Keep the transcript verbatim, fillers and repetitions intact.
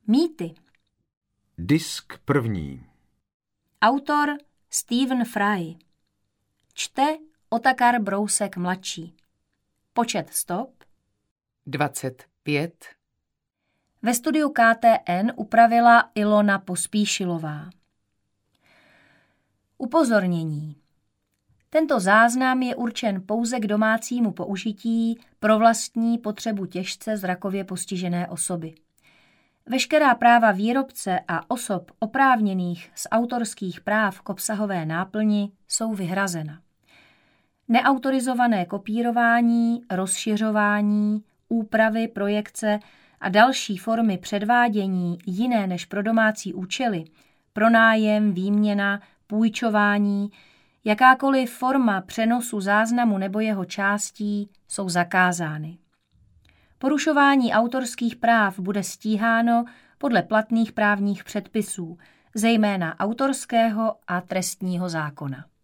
Mýty. Disk první. Autor Stephen Fry. Čte Otakar Brousek mladší. Počet stop dvacet pět. Ve studiu K T N upravila Ilona Pospíšilová. Upozornění. Tento záznam je určen pouze k domácímu použití pro vlastní potřebu těžce zrakově postižené osoby. Veškerá práva výrobce a osob oprávněných z autorských práv k obsahové náplni jsou vyhrazena. Neautorizované kopírování, rozšiřování, úpravy, projekce a další formy předvádění jiné než pro domácí účely, pronájem, výměna, půjčování, jakákoliv forma přenosu záznamu nebo jeho částí jsou zakázány. Porušování autorských práv bude stíháno podle platných právních předpisů, zejména autorského a trestního zákona.